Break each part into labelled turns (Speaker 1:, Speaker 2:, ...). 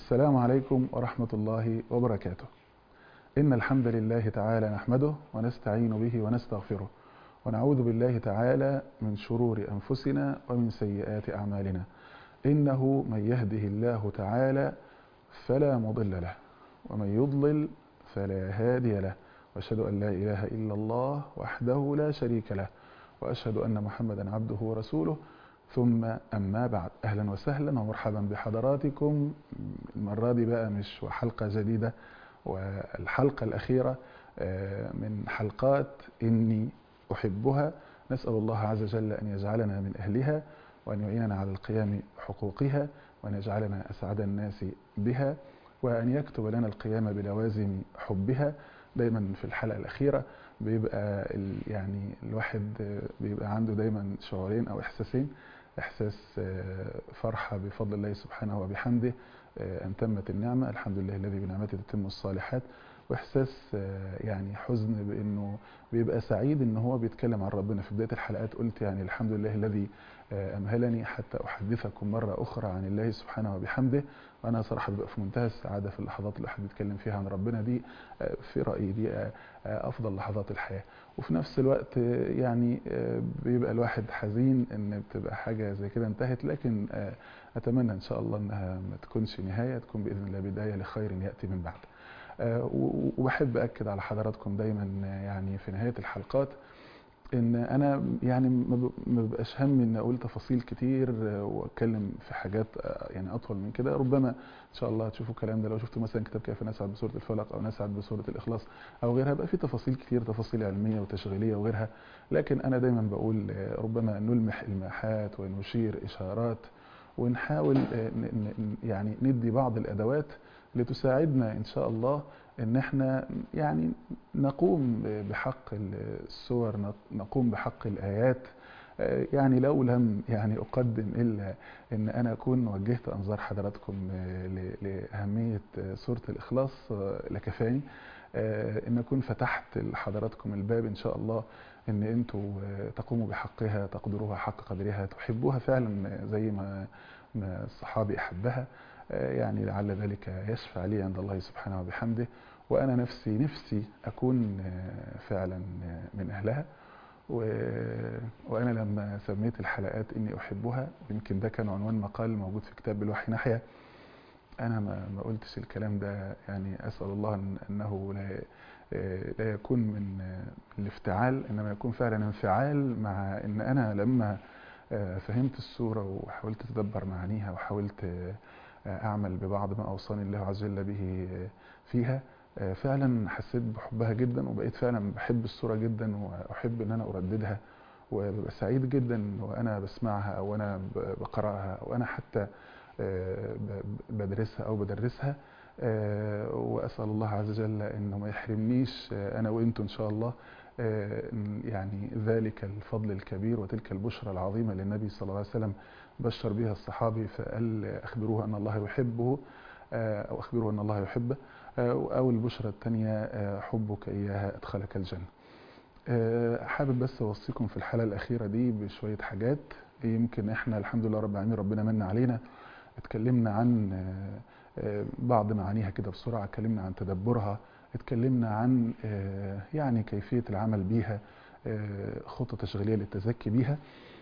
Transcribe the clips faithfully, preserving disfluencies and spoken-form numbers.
Speaker 1: السلام عليكم ورحمة الله وبركاته. إن الحمد لله تعالى نحمده ونستعين به ونستغفره، ونعوذ بالله تعالى من شرور أنفسنا ومن سيئات أعمالنا. إنه من يهده الله تعالى فلا مضل له، ومن يضلل فلا هادي له، وأشهد أن لا إله إلا الله وحده لا شريك له، وأشهد أن محمدا عبده ورسوله. ثم أما بعد، أهلا وسهلا ومرحبا بحضراتكم. المرة دي بقى مش حلقة جديدة، والحلقة الأخيرة من حلقات إني أحبها. نسأل الله عز وجل أن يجعلنا من أهلها، وأن يعيننا على القيام بحقوقها، وأن يجعلنا أسعد الناس بها، وأن يكتب لنا القيام بلوازم حبها. دايما في الحلقة الأخيرة بيبقى يعني الواحد بيبقى عنده دايما شعورين أو إحساسين: إحساس فرحة بفضل الله سبحانه وبحمده أن تمت النعمة، الحمد لله الذي بنعمته تتم الصالحات، وإحساس يعني حزن بأنه بيبقى سعيد إن هو بيتكلم عن ربنا. في بداية الحلقات قلت يعني الحمد لله الذي أمهلني حتى أحدثكم مرة أخرى عن الله سبحانه وبحمده. وأنا صراحة ببقى في منتهى السعادة في اللحظات اللي الواحد بيتكلم فيها عن ربنا. دي في رأيي دي أفضل لحظات الحياة. وفي نفس الوقت يعني بيبقى الواحد حزين إن بتبقى حاجة زي كده انتهت، لكن أتمنى إن شاء الله إنها ما تكونش نهاية، تكون بإذن الله بداية لخير يأتي من بعد. وبحب أكد على حضراتكم دايما يعني في نهاية الحلقات ان انا يعني ما ببقاش همي ان اقول تفاصيل كتير واتكلم في حاجات يعني اطول من كده. ربما ان شاء الله هتشوفوا الكلام ده لو شفتوا مثلا كتاب كيف نسعد بسورة الفلق او نسعد بسورة الاخلاص او غيرها، بقى في تفاصيل كتير، تفاصيل علمية وتشغيلية وغيرها. لكن انا دايما بقول ربما نلمح الماحات ونشير اشارات، ونحاول يعني ندي بعض الادوات لتساعدنا ان شاء الله ان احنا يعني نقوم بحق السور، نقوم بحق الآيات. يعني لو لم يعني أقدم إلا أن أنا أكون وجهت أنظار حضراتكم لأهمية سورة الإخلاص لكفاني، أن أكون فتحت لحضراتكم الباب إن شاء الله أن أنتوا تقوموا بحقها، تقدروها حق قدرها، تحبوها فعلا زي ما ما الصحابي أحبها. يعني لعل ذلك يشفع لي عند الله سبحانه وبحمده، وأنا نفسي نفسي أكون فعلا من أهلها. وأنا لما سميت الحلقات إني أحبها، يمكن ده كان عنوان مقال موجود في كتاب بالوحي نحيا، أنا ما قلتش الكلام ده يعني أسأل الله أنه لا لا يكون من الافتعال، إنما يكون فعلا انفعال مع إن أنا لما فهمت السورة وحاولت أتدبر معانيها وحاولت أعمل ببعض ما أوصاني الله عز وجل به فيها، فعلا حسيت بحبها جدا، وبقيت فعلا بحب السورة جدا وأحب أن أنا أرددها، وببقى سعيد جدا وأنا بسمعها أو أنا بقرأها أو أنا حتى بدرسها أو بدرسها. وأسأل الله عز وجل أنه ما يحرمنيش أنا وإنتم إن شاء الله يعني ذلك الفضل الكبير وتلك البشرى العظيمة للنبي صلى الله عليه وسلم بشر بها الصحابي، فقال أخبروه أن الله يحبه أو أخبروه أن الله يحبه، أو البشرى الثانية حبك إياها أدخلك الجنة. حابب بس أوصيكم في الحلقة الأخيرة دي بشوية حاجات. يمكن إحنا الحمد لله رب العالمين ربنا من علينا، اتكلمنا عن بعض معانيها كده بسرعة، اتكلمنا عن تدبرها، اتكلمنا عن يعني كيفية العمل بيها، خطة تشغيلية للتزكي بيها.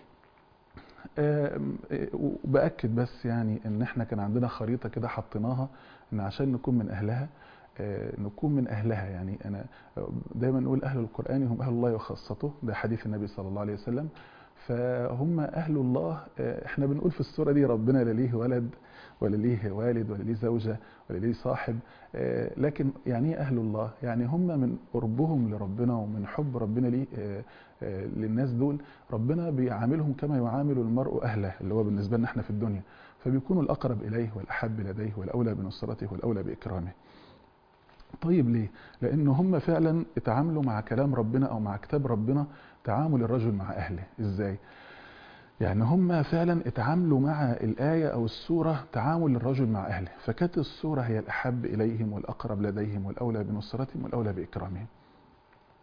Speaker 1: وبأكد بس يعني ان احنا كان عندنا خريطة كده حطيناها ان عشان نكون من اهلها نكون من اهلها. يعني انا دايما نقول اهل القرآن هم اهل الله وخاصته، ده حديث النبي صلى الله عليه وسلم، فهم اهل الله. احنا بنقول في السورة دي ربنا لا ليه ولد ولا ليه والد ولا ليه زوجة ولا ليه صاحب، لكن يعني ايه اهل الله؟ يعني هم من قربهم لربنا ومن حب ربنا ليه للناس دول، ربنا بيعاملهم كما يعامل المرء اهله، اللي هو بالنسبة لنا احنا في الدنيا، فبيكونوا الاقرب اليه والاحب لديه والاولى بنصرته والاولى باكرامه. طيب ليه؟ لأن هم فعلا اتعاملوا مع كلام ربنا أو مع كتاب ربنا تعامل الرجل مع أهله. إزاي؟ يعني هم فعلا اتعاملوا مع الآية أو السورة تعامل الرجل مع أهله، فكانت السورة هي الأحب إليهم والأقرب لديهم والأولى بنصرتهم والأولى بإكرامهم.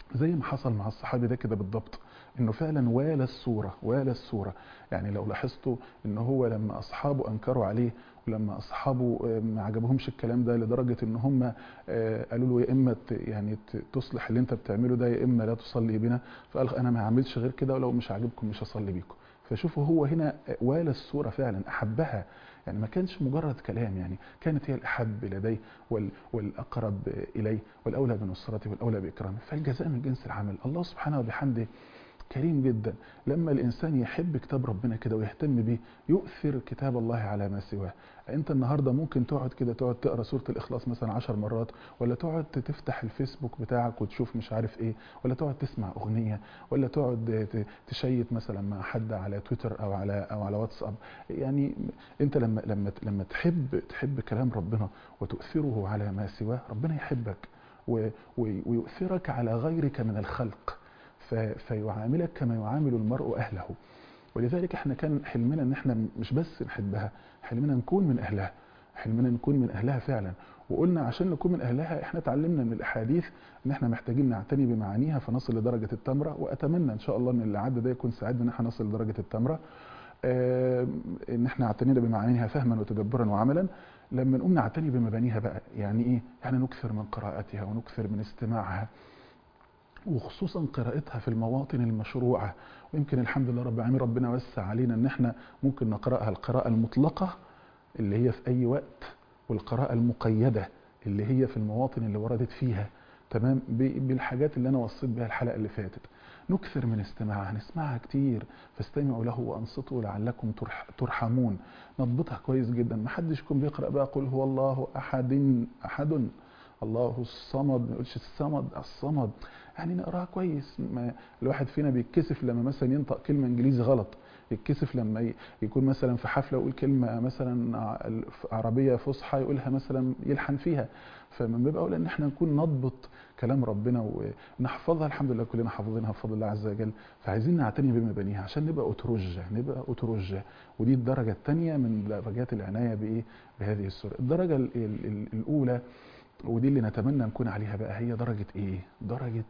Speaker 1: زي ما حصل مع الصحابي ده كده بالضبط، انه فعلا والى الصوره والى الصوره. يعني لو لاحظتوا ان هو لما اصحابه انكروا عليه، ولما اصحابه آه، ما عجبهمش الكلام ده لدرجه ان هم آه، قالوا له يا اما ت- يعني ت- تصلح اللي انت بتعمله ده، يا اما لا تصلي بنا. فقال انا ما هعملش غير كده، ولو مش عاجبكم مش هصلي بيكم. فشوفوا هو هنا والى الصوره فعلا، احبها. يعني ما كانش مجرد كلام، يعني كانت هي الاحب لديه وال- والاقرب اليه والاولى بنصرته والاولى باكرامه. فالجزاء من جنس العمل. الله سبحانه وبحمده كريم جدا. لما الانسان يحب كتاب ربنا كده ويهتم بيه، يؤثر كتاب الله على ما سواه. انت النهارده ممكن تقعد كده تقعد تقرا سوره الاخلاص مثلا عشر مرات، ولا تقعد تفتح الفيسبوك بتاعك وتشوف مش عارف ايه، ولا تقعد تسمع اغنيه، ولا تقعد ت- تشيت مثلا مع حد على تويتر او على او على واتساب. يعني انت لما لما لما تحب تحب كلام ربنا وتؤثره على ما سواه، ربنا يحبك و- و- ويؤثرك على غيرك من الخلق، ف- فيعاملك كما يعامل المرء أهله. ولذلك احنا كان حلمنا ان احنا مش بس نحبها، حلمنا نكون من أهلها، حلمنا نكون من أهلها فعلا. وقلنا عشان نكون من أهلها احنا اتعلمنا من الأحاديث ان احنا محتاجين نعتني بمعانيها فنصل لدرجة التمرة. وأتمنى إن شاء الله ان اللي عدى ده يكون ساعدنا ان احنا نصل لدرجة التمرة. آه، ان احنا اعتنينا بمعانيها فهما وتدبرا وعملا. لما نقوم نعتني بمبانيها بقى، يعني ايه؟ يعني نكثر من قراءتها ونكثر من استماعها، وخصوصا قراءتها في المواطن المشروعة. ويمكن الحمد لله رب العالمين ربنا وسع علينا ان احنا ممكن نقرأها القراءة المطلقة اللي هي في اي وقت، والقراءة المقيدة اللي هي في المواطن اللي وردت فيها، تمام، ب- بالحاجات اللي انا وصيت بها الحلقة اللي فاتت. نكثر من استماعها، نسمعها كتير. فاستمعوا له وانصتوا لعلكم ترح ترحمون. نضبطها كويس جدا. ما حدش يكون بيقرأ بقى قل هو الله احد احد الله الصمد، ما يقولش الصمد الصمد. يعني نقراها كويس. ما الواحد فينا بيتكسف لما مثلا ينطق كلمه انجليزي غلط، يتكسف لما ي- يكون مثلا في حفله ويقول كلمه مثلا ع- عربيه فصحى يقولها مثلا يلحن فيها. فمن باب اولى ان احنا نكون نضبط كلام ربنا ونحفظها. الحمد لله كلنا حافظينها بفضل الله عز وجل. فعايزين نعتني بمبانيها عشان نبقى أترجة، نبقى أترجة. ودي الدرجة الثانية من درجات العناية بإيه؟ بهذه السورة. الدرجة ال- ال- ال- الأولى، ودي اللي نتمنى نكون عليها بقى، هي درجة ايه؟ درجة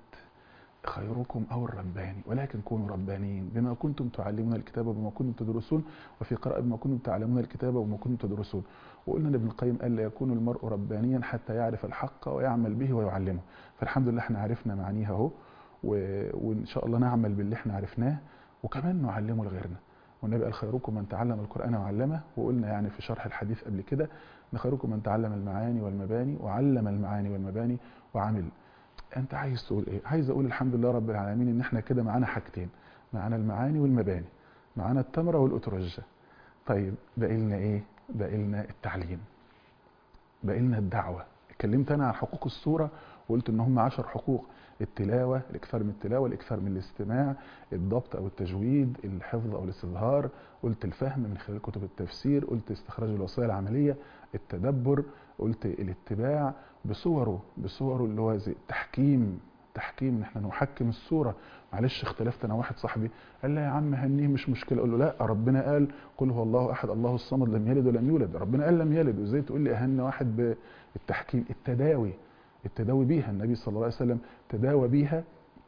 Speaker 1: خيركم او الرباني. ولكن كونوا ربانيين بما كنتم تعلمون الكتاب وبما كنتم تدرسون. وفي قراءة بما كنتم تعلمون الكتاب وبما كنتم تدرسون. وقلنا ان ابن القيم قال لا يكون المرء ربانيا حتى يعرف الحق ويعمل به ويعلمه. فالحمد لله احنا عرفنا معانيها اهو، و- وان شاء الله نعمل باللي احنا عرفناه وكمان نعلمه لغيرنا. والنبي قال خيركم من تعلم القرآن وعلمه. وقلنا يعني في شرح الحديث قبل كده ان خيركم من تعلم المعاني والمباني وعلم المعاني والمباني وعمل. انت عايز تقول ايه؟ عايز اقول الحمد لله رب العالمين ان احنا كده معانا حاجتين، معانا المعاني والمباني، معانا التمرة والأترجة. طيب باقي لنا ايه؟ باقي لنا التعليم، باقي لنا الدعوة. اتكلمت انا عن حقوق السورة وقلت ان هم عشر حقوق: التلاوة، الاكثار من التلاوة، الاكثار من الاستماع، الضبط او التجويد، الحفظ او الاستظهار، قلت الفهم من خلال كتب التفسير، قلت استخراج الوصايا العملية، التدبر، قلت الاتباع بصوره بصوره اللي هو زي التحكيم. تحكيم ان احنا نحكم السوره. معلش اختلفت انا واحد صاحبي قال لي يا عم هنيه مش مشكله، اقول له لا، ربنا قال قل هو الله احد الله الصمد لم يلد ولم يولد، ربنا قال لم يلد، وازاي تقول لي اهن واحد؟ بالتحكيم. التداوي، التداوي بيها النبي صلى الله عليه وسلم تداوى بيها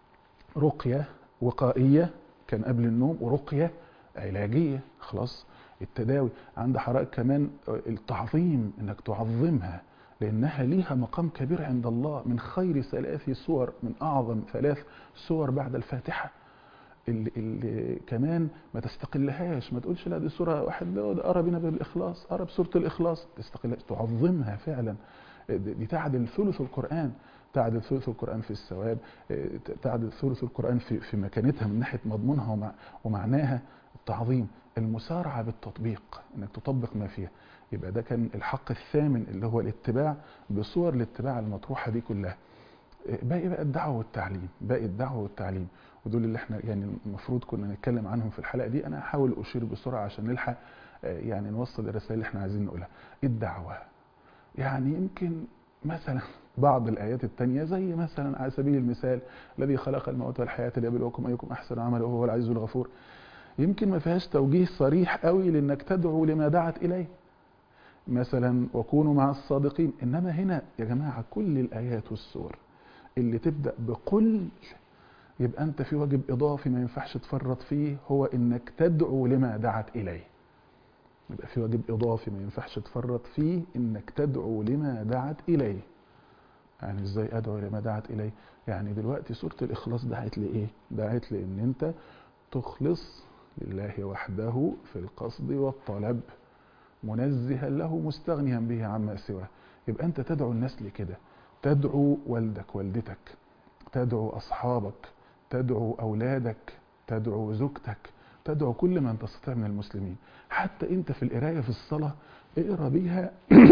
Speaker 1: رقيه وقائيه كان قبل النوم، ورقيه علاجيه. خلاص التداوي. عند حضرتك كمان التعظيم، انك تعظمها لانها ليها مقام كبير عند الله. من خير ثلاث سور، من اعظم ثلاث سور بعد الفاتحه. اللي, اللي كمان ما تستقلهاش، ما تقولش لا دي سوره واحد ده قرا بينا بالاخلاص، قرا بسوره الاخلاص، تستقلها، تعظمها فعلا. دي تعدل ثلث القران، تعدل ثلث القران في الثواب، تعدل ثلث القران في في مكانتها من ناحيه مضمونها ومع ومعناها. التعظيم، المسارعه بالتطبيق، انك تطبق ما فيها. يبقى ده كان الحق الثامن اللي هو الاتباع بصور الاتباع المطروحه دي كلها. باقي بقى الدعوه والتعليم، باقي الدعوه والتعليم. ودول اللي احنا يعني المفروض كنا نتكلم عنهم في الحلقه دي. انا هحاول اشير بسرعه عشان نلحق يعني نوصل الرسائل اللي احنا عايزين نقولها. الدعوه يعني يمكن مثلا بعض الآيات التانية زي مثلا على سبيل المثال الذي خلق الموت والحياة ليبلوكم أيكم أحسن عملا وهو العزيز الغفور، يمكن ما فيهاش توجيه صريح قوي لأنك تدعو لما دعت إليه مثلا وكونوا مع الصادقين. إنما هنا يا جماعة كل الآيات والسور اللي تبدأ بقل، يبقى أنت في واجب إضافي ما ينفعش تفرط فيه، هو إنك تدعو لما دعت إليه. يبقى في واجب إضافي ما ينفعش تفرط فيه، إنك تدعو لما دعت إليه. يعني إزاي أدعو لما دعت إليه؟ يعني دلوقتي سورة الإخلاص دعت لإيه؟ دعت لإن أنت تخلص لله وحده في القصد والطلب، منزها له مستغنيا به عما سواه. يبقى أنت تدعو الناس لكده، تدعو والدك والدتك، تدعو أصحابك، تدعو أولادك، تدعو زوجتك، تدعو كل من تستطيع من المسلمين. حتى أنت في القراية في الصلاة اقرأ بيها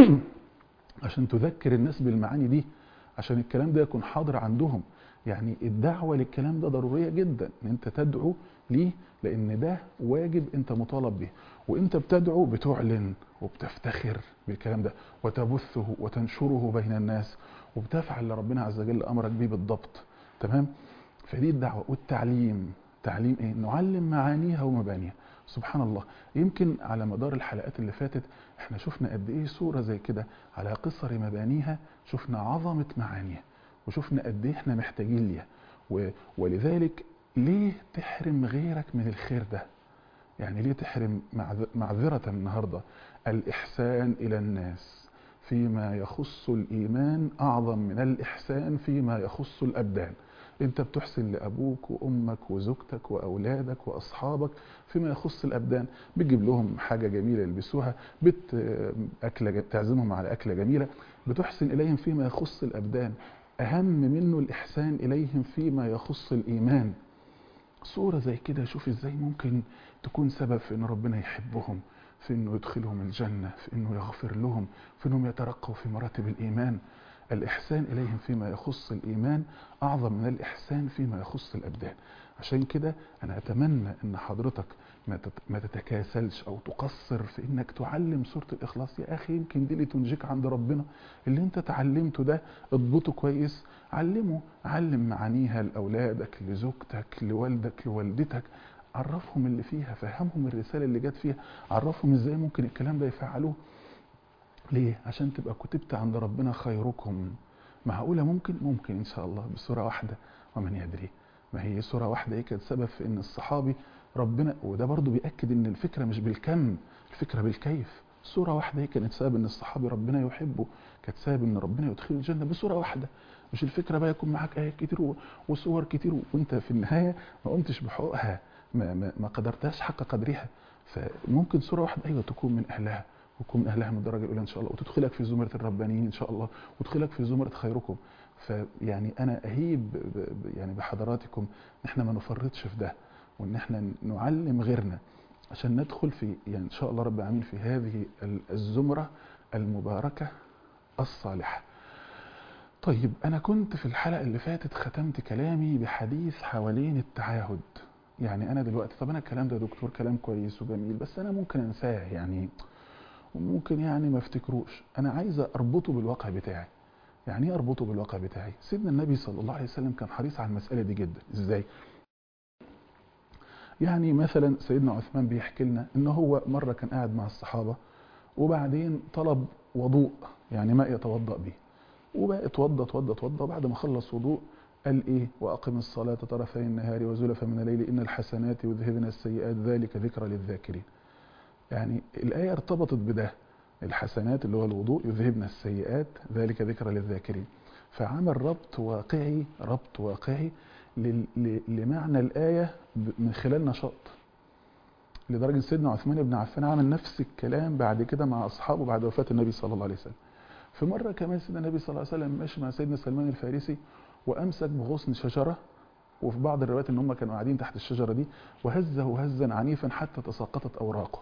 Speaker 1: عشان تذكر الناس بالمعاني دي، عشان الكلام ده يكون حاضر عندهم. يعني الدعوة للكلام ده ضرورية جدا، ان انت تدعو ليه، لان ده واجب انت مطالب به. وانت بتدعو بتعلن وبتفتخر بالكلام ده وتبثه وتنشره بين الناس، وبتفعل اللي ربنا عز وجل امرك بيه بالضبط. تمام؟ فدي الدعوة. والتعليم، تعليم ايه؟ نعلم معانيها ومبانيها. سبحان الله، يمكن على مدار الحلقات اللي فاتت احنا شفنا قد ايه سورة زي كده على قصر مبانيها، شفنا عظمة معانيها، وشفنا قد ايه احنا محتاجين ليها. ولذلك ليه تحرم غيرك من الخير ده؟ يعني ليه تحرم معذرة النهاردة الإحسان إلى الناس فيما يخص الإيمان أعظم من الإحسان فيما يخص الأبدان. انت بتحسن لأبوك وأمك وزوجتك وأولادك وأصحابك فيما يخص الأبدان، بتجيب لهم حاجة جميلة يلبسوها، بت أكلة تعزمهم على أكلة جميلة، بتحسن إليهم فيما يخص الأبدان. أهم منه الإحسان إليهم فيما يخص الإيمان. صورة زي كده شوف ازاي ممكن تكون سبب في ان ربنا يحبهم، في انه يدخلهم الجنة، في انه يغفر لهم، في انهم يترقوا في مراتب الايمان. الاحسان اليهم فيما يخص الايمان اعظم من الاحسان فيما يخص الابدان. عشان كده انا اتمنى ان حضرتك ما تتكاسلش او تقصر في انك تعلم سورة الاخلاص. يا اخي يمكن دي اللي تنجيك عند ربنا. اللي انت تعلمته ده اضبطه كويس، علمه، علم معانيها لاولادك، لزوجتك، لوالدك، لوالدتك، عرفهم اللي فيها، فهمهم الرسالة اللي جت فيها، عرفهم ازاي ممكن الكلام ده يفعلوه. ليه؟ عشان تبقى كتبت عند ربنا خيركم. معقولة ممكن؟ ممكن ان شاء الله بسورة واحدة، ومن يدري. ما هي سورة واحدة هي كانت سبب في ان الصحابي ربنا، وده برضو بيأكد ان الفكرة مش بالكم، الفكرة بالكيف. سورة واحدة هي كانت سبب ان الصحابي ربنا يحبه، كانت سبب ان ربنا يدخله الجنة بسورة واحدة. مش الفكرة بقى يكون معاك آيات كتير وصور كتير وانت في النهاية ما قمتش بحقوقها، ما, ما, ما قدرتهاش حق قدرها. فممكن سورة واحدة ايوه تكون من اهلها، وتكون من اهلها من الدرجة الاولى ان شاء الله، وتدخلك في زمرة الربانيين ان شاء الله، وتدخلك في زمرة خيركم. فيعني انا اهيب يعني بحضراتكم ان احنا ما نفرطش في ده، وان احنا نعلم غيرنا عشان ندخل في يعني ان شاء الله رب العالمين في هذه الزمرة المباركة الصالحة. طيب انا كنت في الحلقة اللي فاتت ختمت كلامي بحديث حوالين التعاهد. يعني انا دلوقتي طب انا الكلام ده دكتور كلام كويس وجميل، بس انا ممكن انساه يعني، وممكن يعني ما افتكروش. انا عايز اربطه بالواقع بتاعي. يعني ايه اربطه بالواقع بتاعي؟ سيدنا النبي صلى الله عليه وسلم كان حريص على المسألة دي جدا. ازاي؟ يعني مثلا سيدنا عثمان بيحكي لنا ان هو مرة كان قاعد مع الصحابة، وبعدين طلب وضوء، يعني ماء يتوضأ به، وبقى اتوضى اتوضى اتوضى، وبعد ما خلص وضوء قال ايه؟ واقم الصلاة طرفي النهار وزلفا من الليل ان الحسنات يذهبن السيئات ذلك ذكرى للذاكرين. يعني الآية ارتبطت بده، الحسنات اللي هو الوضوء يذهبن السيئات ذلك ذكرى للذاكرين. فعمل ربط واقعي، ربط واقعي لمعنى الآية من خلال نشاط. لدرجة سيدنا عثمان بن عفان عمل نفس الكلام بعد كده مع أصحابه بعد وفاة النبي صلى الله عليه وسلم. في مرة كمان سيدنا النبي صلى الله عليه وسلم ماشي مع سيدنا سلمان الفارسي، وأمسك بغصن شجرة، وفي بعض الروايات ان هم كانوا قاعدين تحت الشجرة دي، وهزه هزا عنيفا حتى تساقطت أوراقه.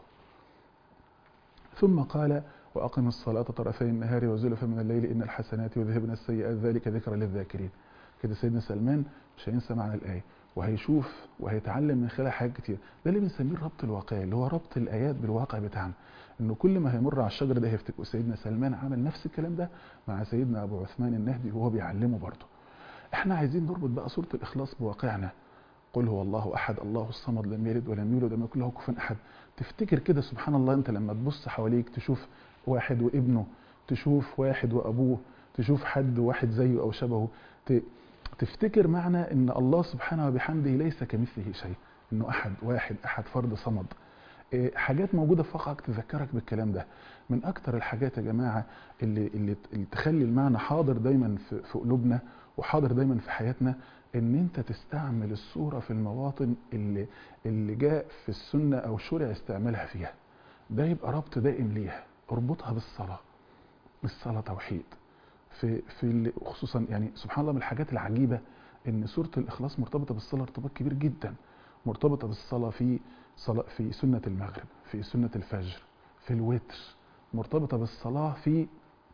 Speaker 1: ثم قال وأقم الصلاة طرفي النهار وزلفا من الليل إن الحسنات يذهبن السيئات ذلك ذكرى للذاكرين. كده سيدنا سلمان مش هينسى معنى الآية، وهيشوف وهيتعلم من خلال حاجات كتير. ده اللي بنسميه الربط الواقعي، اللي هو ربط الآيات بالواقع بتاعنا. إنه كل ما هيمر على الشجرة ده هيفتكر. سيدنا سلمان عمل نفس الكلام ده مع سيدنا أبو عثمان النهدي وهو بيعلمه برضه. احنا عايزين نربط بقى سورة الإخلاص بواقعنا. قل هو الله أحد الله الصمد لم يلد ولم يولد ولم يكن له كفوا أحد. تفتكر كده سبحان الله، انت لما تبص حواليك تشوف واحد وابنه، تشوف واحد وأبوه، تشوف حد واحد زيه أو شبهه، تفتكر معنى ان الله سبحانه وبحمده ليس كمثله شيء، انه احد واحد احد فرد صمد. حاجات موجودة في واقعك تذكرك بالكلام ده. من اكتر الحاجات يا جماعة اللي, اللي, اللي تخلي المعنى حاضر دايما في, في قلوبنا وحاضر دايما في حياتنا، ان انت تستعمل الصورة في المواطن اللي, اللي جاء في السنة او شرع استعمالها فيها. ده يبقى ربط دائم ليها. اربطها بالصلاة. الصلاة توحيد. في في خصوصا يعني سبحان الله من الحاجات العجيبة ان سورة الاخلاص مرتبطة بالصلاة ارتباط كبير جدا. مرتبطة بالصلاة في صلاة في سنة المغرب، في سنة الفجر، في الوتر. مرتبطة بالصلاة في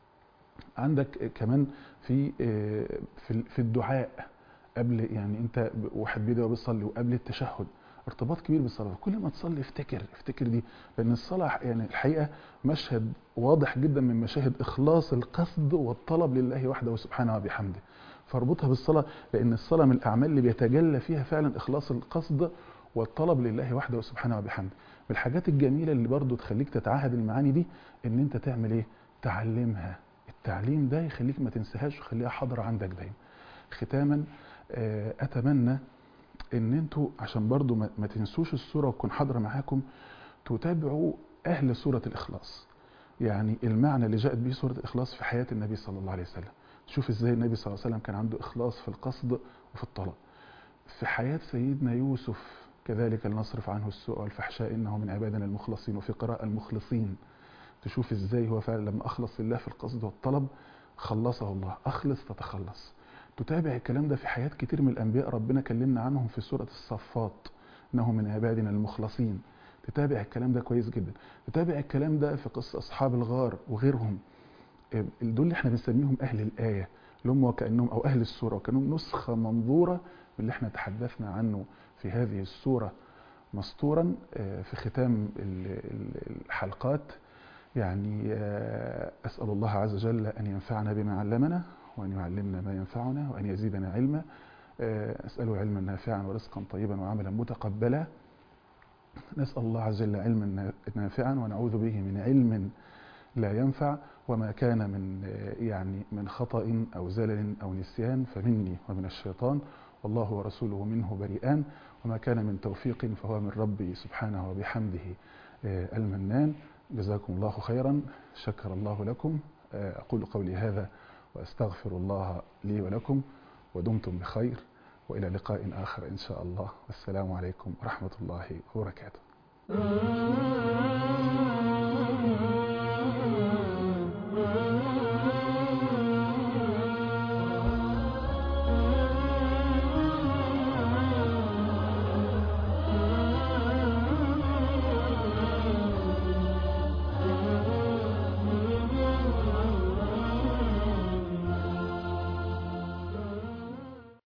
Speaker 1: عندك كمان في في في الدعاء قبل، يعني انت واحد بيدعي بيصلي وقبل التشهد. ارتباط كبير بالصلاة. كل ما تصلي افتكر افتكر دي، لان الصلاة يعني الحقيقة مشهد واضح جدا من مشاهد اخلاص القصد والطلب لله وحده سبحانه وبحمده. فاربطها بالصلاة، لان الصلاة من الاعمال اللي بيتجلى فيها فعلا اخلاص القصد والطلب لله وحده سبحانه وبحمده. من الحاجات الجميلة اللي برضو تخليك تتعاهد المعاني دي ان انت تعمل ايه؟ تعلمها. التعليم ده يخليك ما تنساهاش ويخليها حاضرة عندك دايما. ختاما اتمنى ان انتوا عشان برضو ما تنسوش الصورة وتكون حاضرة معاكم، تتابعوا اهل سورة الاخلاص. يعني المعنى اللي جاءت به سورة الاخلاص في حياة النبي صلى الله عليه وسلم. تشوف ازاي النبي صلى الله عليه وسلم كان عنده اخلاص في القصد وفي الطلب. في حياة سيدنا يوسف كذلك لنصرف عنه السوء والفحشاء انه من عبادنا المخلصين، وفي قراءة المخلصين. تشوف ازاي هو فعلا لما اخلص لله في القصد والطلب خلصه الله. اخلص تتخلص. تتابع الكلام ده في حياة كتير من الانبياء ربنا كلمنا عنهم في سورة الصفات انه من عبادنا المخلصين. تتابع الكلام ده كويس جدا. تتابع الكلام ده في قصة اصحاب الغار وغيرهم. دول اللي احنا بنسميهم اهل الايه، اللي هم وكانهم او اهل السوره، وكانهم نسخه منظوره من اللي احنا تحدثنا عنه في هذه السوره مسطورا في ختام الحلقات. يعني اسال الله عز وجل ان ينفعنا بما علمنا، وان يعلمنا ما ينفعنا، وان يزيدنا علما. اساله علما نافعا ورزقا طيبا وعملا متقبلا. نسال الله عز وجل علما نافعا ونعوذ به من علم لا ينفع. وما كان من يعني من خطأ أو زلل أو نسيان فمني ومن الشيطان، والله ورسوله منه بريئان. وما كان من توفيق فهو من ربي سبحانه وبحمده المنان. جزاكم الله خيرا. شكر الله لكم. أقول قولي هذا وأستغفر الله لي ولكم، ودمتم بخير، وإلى لقاء آخر إن شاء الله. والسلام عليكم ورحمة الله وبركاته.